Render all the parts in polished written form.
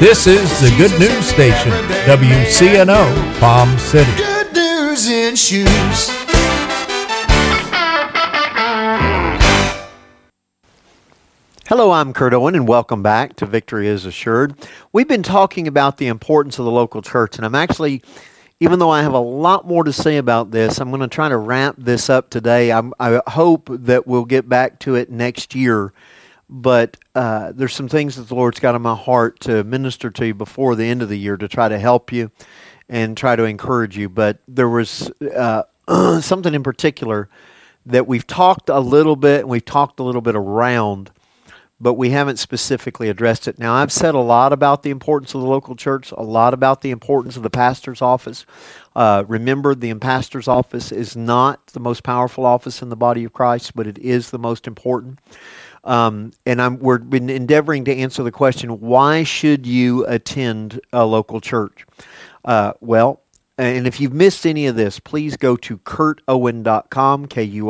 This is the Good News Station, WCNO, Palm City. Good news in shoes. Hello, I'm Kurt Owen, and welcome back to Victory is Assured. We've been talking about the importance of the local church, and I'm actually, even though I have a lot more to say about this, I'm going to try to wrap this up today. I hope that we'll get back to it next year, but there's some things that the Lord's got on my heart to minister to you before the end of the year to try to help you and try to encourage you. But there was something in particular that we've talked a little bit, and we've talked a little bit around, but we haven't specifically addressed it. Now, I've said a lot about the importance of the local church, a lot about the importance of the pastor's office. Remember, the pastor's office is not the most powerful office in the body of Christ, but it is the most important. We've been endeavoring to answer the question, why should you attend a local church? And if you've missed any of this, please go to kurtowen.com,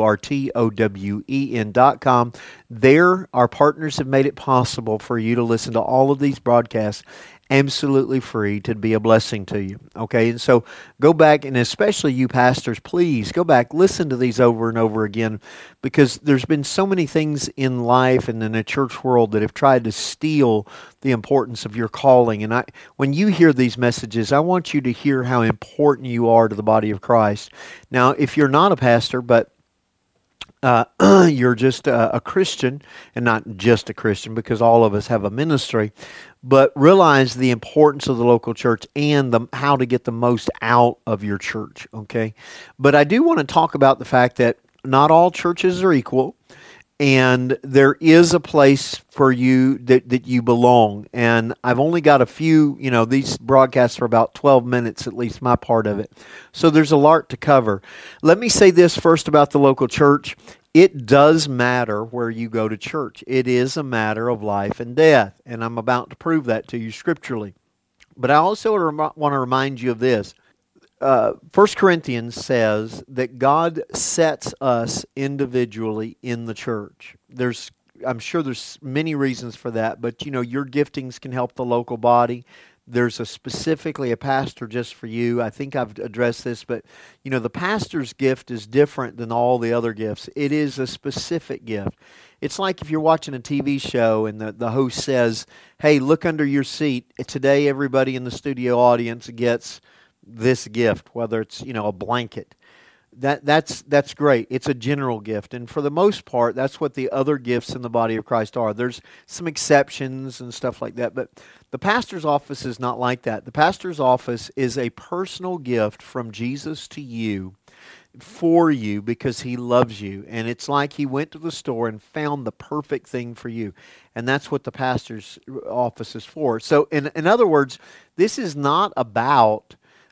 KURTOWEN.com. There, our partners have made it possible for you to listen to all of these broadcasts absolutely free, to be a blessing to you. Okay, and so go back, and especially you pastors, please go back, listen to these over and over again, because there's been so many things in life and in the church world that have tried to steal the importance of your calling. And when you hear these messages, I want you to hear how important you are to the body of Christ. Now, if you're not a pastor, but you're just a Christian, and not just a Christian, because all of us have a ministry, but realize the importance of the local church and how to get the most out of your church, okay? But I do want to talk about the fact that not all churches are equal, and there is a place for you that you belong. And I've only got a few, these broadcasts are about 12 minutes, at least my part of it. So there's a lot to cover. Let me say this first about the local church. It does matter where you go to church. It is a matter of life and death, and I'm about to prove that to you scripturally. But I also want to remind you of this. 1 Corinthians says that God sets us individually in the church. I'm sure there's many reasons for that, but your giftings can help the local body. There's specifically a pastor just for you. I think I've addressed this, but the pastor's gift is different than all the other gifts. It is a specific gift. It's like if you're watching a TV show and the host says, "Hey, look under your seat. Today everybody in the studio audience gets this gift," whether it's a blanket. That's great. It's a general gift, and for the most part, that's what the other gifts in the body of Christ are. There's some exceptions and stuff like that, but the pastor's office is not like that. The pastor's office is a personal gift from Jesus to you, for you, because he loves you, and it's like he went to the store and found the perfect thing for you, and that's what the pastor's office is for. So, in other words, this is not about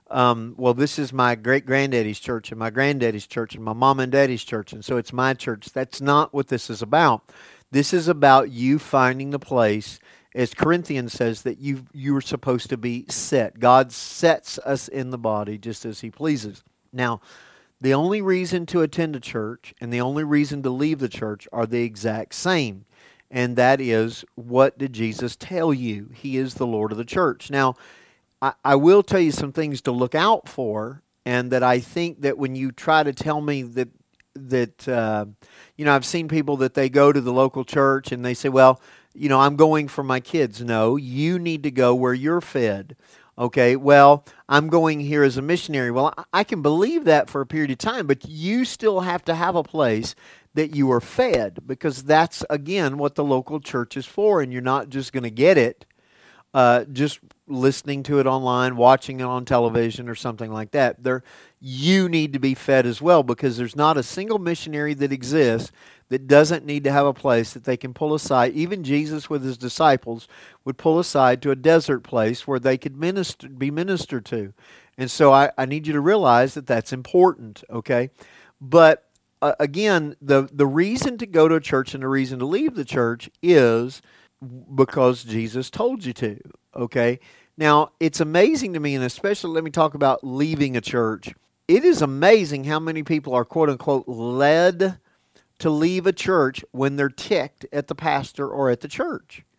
this is my great-granddaddy's church and my granddaddy's church and my mom and daddy's church, and so it's my church. That's not what this is about. This is about you finding the place, as Corinthians says, that you are supposed to be set. God sets us in the body just as he pleases. Now, the only reason to attend a church and the only reason to leave the church are the exact same, and that is, what did Jesus tell you? He is the Lord of the church. Now, I will tell you some things to look out for, and that I think that when you try to tell me that I've seen people that they go to the local church and they say, well, I'm going for my kids. No, you need to go where you're fed. Okay, well, I'm going here as a missionary. Well, I can believe that for a period of time, but you still have to have a place that you are fed, because that's, again, what the local church is for, and you're not just going to get it just listening to it online, watching it on television or something like that. You need to be fed as well, because there's not a single missionary that exists that doesn't need to have a place that they can pull aside. Even Jesus with his disciples would pull aside to a desert place where they could be ministered to. And so I need you to realize that that's important, okay? But again, the reason to go to a church and the reason to leave the church is because Jesus told you to, okay? Now, it's amazing to me, and especially let me talk about leaving a church. It is amazing how many people are, quote-unquote, led to leave a church when they're ticked at the pastor or at the church.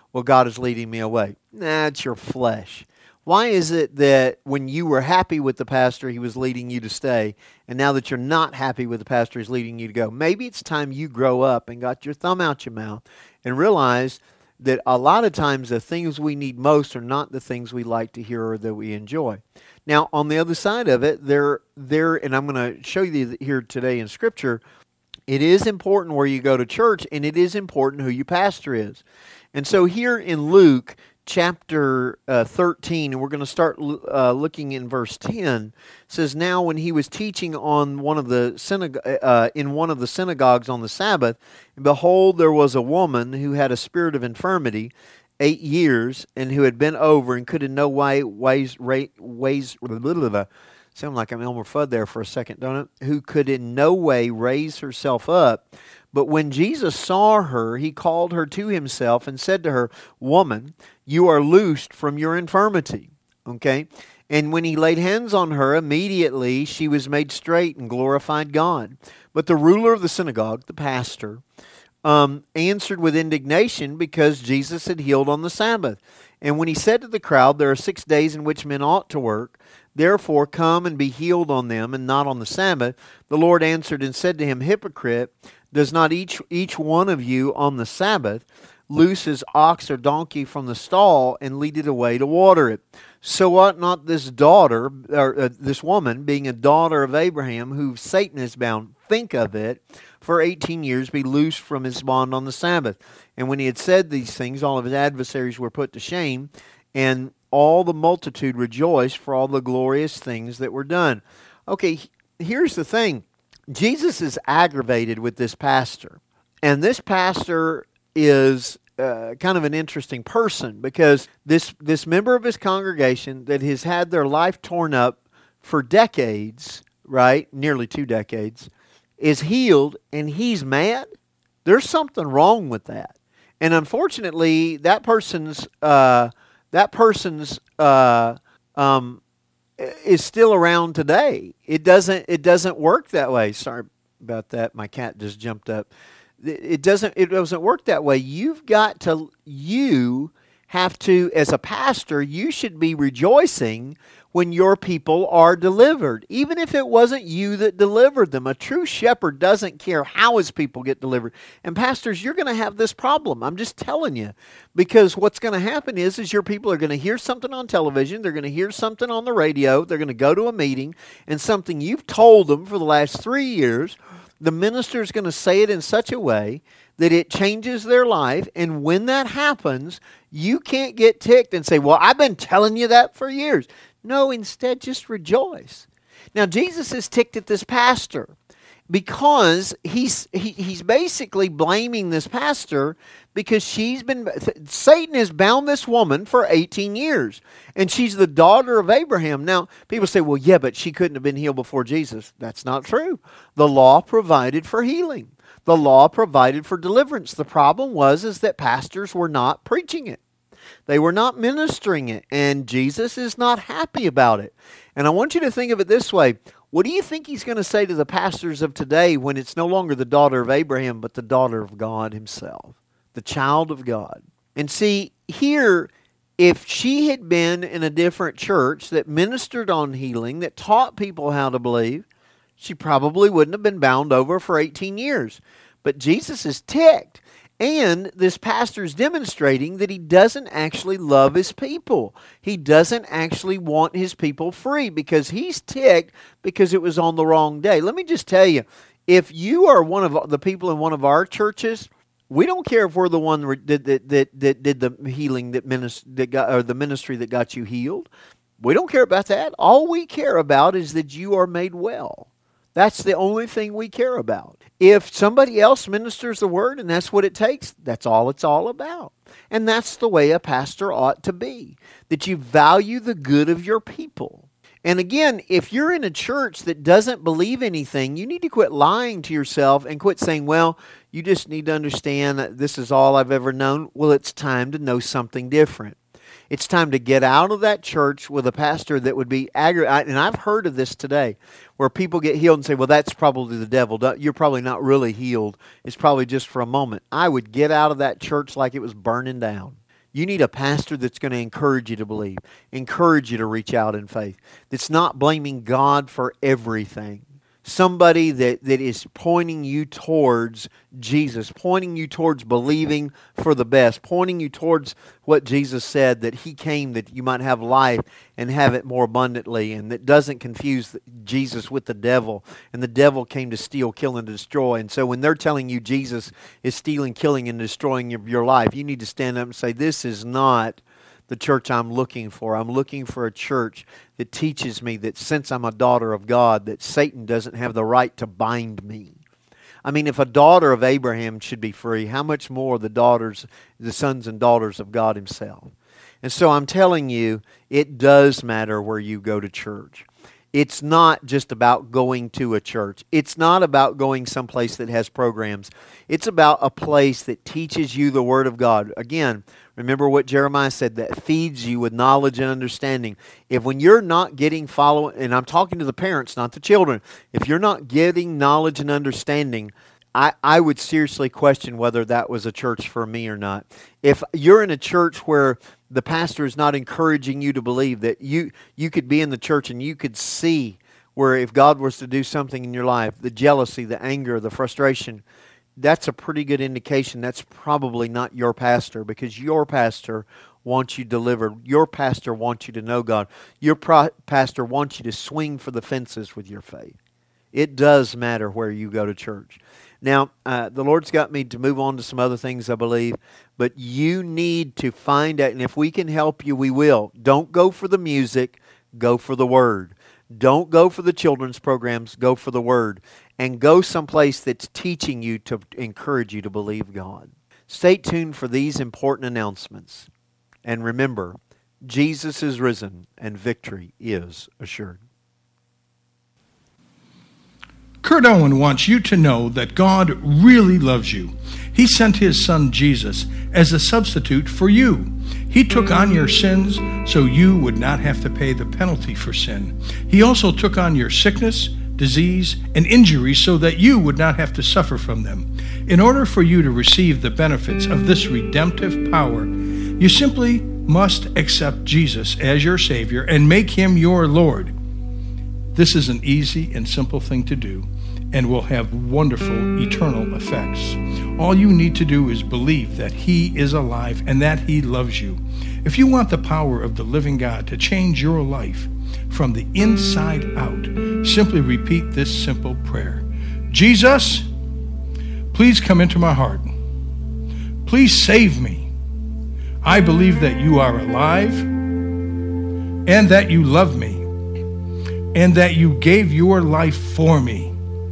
well, God is leading me away. Nah, it's your flesh. Why is it that when you were happy with the pastor, he was leading you to stay, and now that you're not happy with the pastor, he's leading you to go? Maybe it's time you grow up and got your thumb out your mouth and realize that a lot of times the things we need most are not the things we like to hear or that we enjoy. Now, on the other side of it, and I'm going to show you here today in Scripture, it is important where you go to church, and it is important who your pastor is. And so here in Luke chapter 13, and we're going to start looking in verse 10, it says, "Now when he was teaching on one of the in one of the synagogues on the Sabbath, and behold, there was a woman who had a spirit of infirmity 8 years, and who had been over and could in no way sound like I'm Elmer Fudd there for a second, don't it? Who could in no way raise herself up. But when Jesus saw her, he called her to himself and said to her, 'Woman, you are loosed from your infirmity.'" Okay? "And when he laid hands on her, immediately she was made straight and glorified God. But the ruler of the synagogue," the pastor, "answered with indignation because Jesus had healed on the Sabbath. And when he said to the crowd, 'There are 6 days in which men ought to work. Therefore come and be healed on them, and not on the Sabbath,' the Lord answered and said to him, 'Hypocrite, does not each one of you on the Sabbath loose his ox or donkey from the stall and lead it away to water it? So ought not this daughter, or this woman, being a daughter of Abraham, who Satan is bound, think of it, for 18 years be loosed from his bond on the Sabbath?' And when he had said these things, all of his adversaries were put to shame, and all the multitude rejoiced for all the glorious things that were done." Okay, here's the thing. Jesus is aggravated with this pastor. And this pastor is kind of an interesting person, because this member of his congregation that has had their life torn up for decades, right, nearly 2 decades, is healed, and he's mad. There's something wrong with that. And unfortunately, that person's is still around today. It doesn't work that way. Sorry about that. My cat just jumped up. It doesn't work that way. You have to, as a pastor, you should be rejoicing when your people are delivered, even if it wasn't you that delivered them. A true shepherd doesn't care how his people get delivered. And pastors, you're going to have this problem. I'm just telling you, because what's going to happen is your people are going to hear something on television, they're going to hear something on the radio, they're going to go to a meeting, and something you've told them for the last 3 years, the minister is going to say it in such a way that it changes their life. And when that happens, you can't get ticked and say, "Well, I've been telling you that for years." No, instead, just rejoice. Now, Jesus is ticked at this pastor because he's basically blaming this pastor because Satan has bound this woman for 18 years, and she's the daughter of Abraham. Now, people say, "Well, yeah, but she couldn't have been healed before Jesus." That's not true. The law provided for healing. The law provided for deliverance. The problem is that pastors were not preaching it. They were not ministering it, and Jesus is not happy about it. And I want you to think of it this way. What do you think he's going to say to the pastors of today when it's no longer the daughter of Abraham, but the daughter of God himself, the child of God? And see, here, if she had been in a different church that ministered on healing, that taught people how to believe, she probably wouldn't have been bound over for 18 years. But Jesus is ticked. And this pastor is demonstrating that he doesn't actually love his people. He doesn't actually want his people free because he's ticked because it was on the wrong day. Let me just tell you, if you are one of the people in one of our churches, we don't care if we're the one that did the healing or the ministry that got you healed. We don't care about that. All we care about is that you are made well. That's the only thing we care about. If somebody else ministers the word and that's what it takes, that's all it's all about. And that's the way a pastor ought to be, that you value the good of your people. And again, if you're in a church that doesn't believe anything, you need to quit lying to yourself and quit saying, "Well, you just need to understand that this is all I've ever known." Well, it's time to know something different. It's time to get out of that church with a pastor that would be aggravated. And I've heard of this today, where people get healed and say, "Well, that's probably the devil. You're probably not really healed. It's probably just for a moment." I would get out of that church like it was burning down. You need a pastor that's going to encourage you to believe, encourage you to reach out in faith, that's not blaming God for everything. Somebody that is pointing you towards Jesus, pointing you towards believing for the best, pointing you towards what Jesus said, that He came that you might have life and have it more abundantly, and that doesn't confuse Jesus with the devil. And the devil came to steal, kill, and destroy. And so when they're telling you Jesus is stealing, killing, and destroying your life, you need to stand up and say, this is not the church I'm looking for. I'm looking for a church that teaches me that since I'm a daughter of God, that Satan doesn't have the right to bind me. I mean, if a daughter of Abraham should be free, how much more the sons and daughters of God Himself? And so I'm telling you, it does matter where you go to church. It's not just about going to a church. It's not about going someplace that has programs. It's about a place that teaches you the Word of God. Again, remember what Jeremiah said, that feeds you with knowledge and understanding. If when you're not getting and I'm talking to the parents, not the children, if you're not getting knowledge and understanding, I would seriously question whether that was a church for me or not. If you're in a church where the pastor is not encouraging you to believe, that you could be in the church and you could see where if God was to do something in your life, the jealousy, the anger, the frustration, that's a pretty good indication that's probably not your pastor, because your pastor wants you delivered. Your pastor wants you to know God. Your pastor wants you to swing for the fences with your faith. It does matter where you go to church. Now, the Lord's got me to move on to some other things, I believe, but you need to find out, and if we can help you, we will. Don't go for the music, go for the Word. Don't go for the children's programs, go for the Word. And go someplace that's teaching you to encourage you to believe God. Stay tuned for these important announcements. And remember, Jesus is risen and victory is assured. Kurt Owen wants you to know that God really loves you. He sent His Son Jesus as a substitute for you. He took on your sins so you would not have to pay the penalty for sin. He also took on your sickness, disease, and injury so that you would not have to suffer from them. In order for you to receive the benefits of this redemptive power, you simply must accept Jesus as your Savior and make Him your Lord. This is an easy and simple thing to do and will have wonderful eternal effects. All you need to do is believe that He is alive and that He loves you. If you want the power of the living God to change your life from the inside out, simply repeat this simple prayer. Jesus, please come into my heart. Please save me. I believe that you are alive and that you love me, and that you gave your life for me.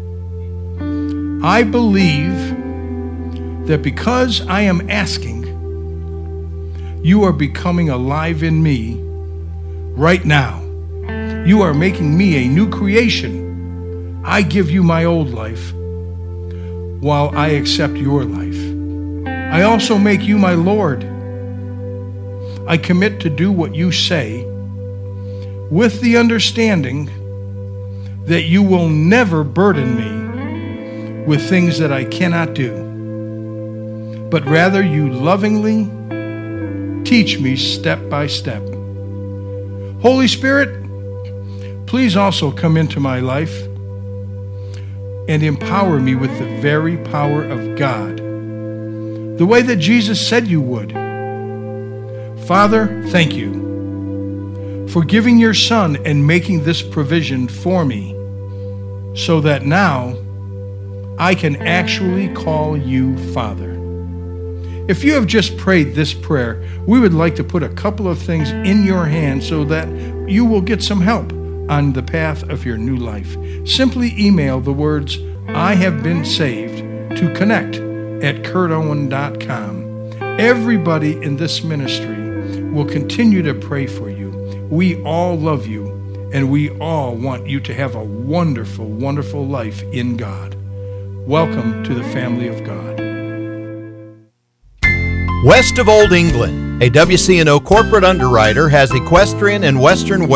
I believe that because I am asking, you are becoming alive in me right now. You are making me a new creation. I give you my old life while I accept your life. I also make you my Lord. I commit to do what you say, with the understanding that you will never burden me with things that I cannot do, but rather you lovingly teach me step by step. Holy Spirit, please also come into my life and empower me with the very power of God, the way that Jesus said you would. Father, thank you for giving your Son and making this provision for me so that now I can actually call you Father. If you have just prayed this prayer, we would like to put a couple of things in your hand so that you will get some help on the path of your new life. Simply email the words, I have been saved, to connect@kurtowen.com. Everybody in this ministry will continue to pray for you. We all love you, and we all want you to have a wonderful, wonderful life in God. Welcome to the family of God. West of Old England, a WCNO corporate underwriter has equestrian and western